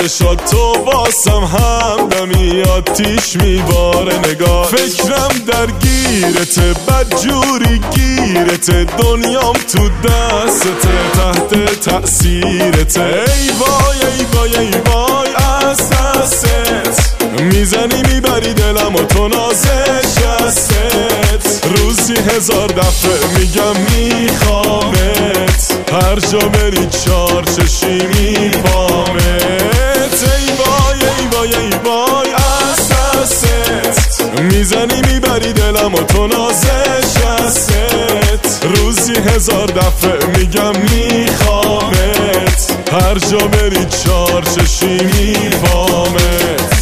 چشات تو واسم همدمی آتیش میباره نگاه. فکرم درگیرته بدجوری گیرته دنیام تو دستته تحت تأثیرته. ای وای ای وای ای وای از دستت میزنی میبری دلم و تو نازشستت. روزی 1000 دفعه میگم میخوامت هر جا بری 4 چشی میپامت. ای وای ای وای ای وای از دستت میزنی میبری دلم و تو نازشستت. روزی 1000 دفعه میگم میخوامت هر جا بری 4 چشی میپامت.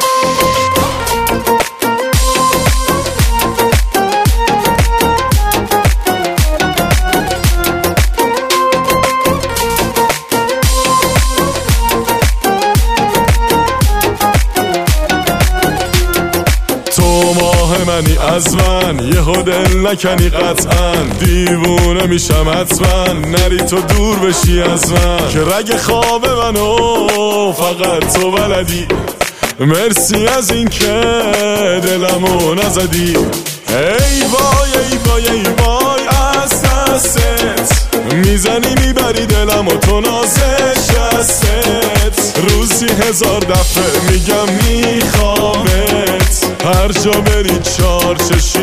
منی از من یهو دل نکنی قطعا دیوونه میشم حتما نری تو دور بشی از من که رگ خواب منو فقط تو بلدی. مرسی از این که دلمو نزدی. ای وای ای وای ای وای از دستت میزنی میبری دلم و تو نازشستت. روزی 1000 دفعه میگم میخوامت هر جا بری 4 چشی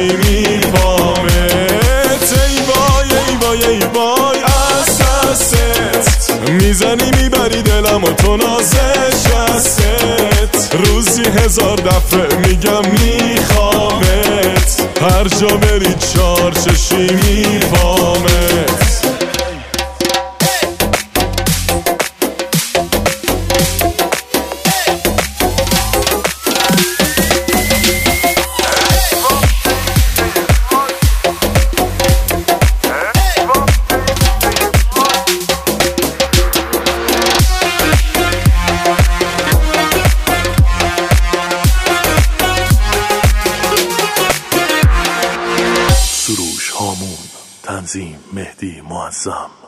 میپامت. ای وای ای وای ای وای از دستت میزنی میبری دلم و تو نازشستت. روزی 1000 دفعه میگم میخوامت هر جا بری 4 چشی میپامت. تنظیم مهدی معظم.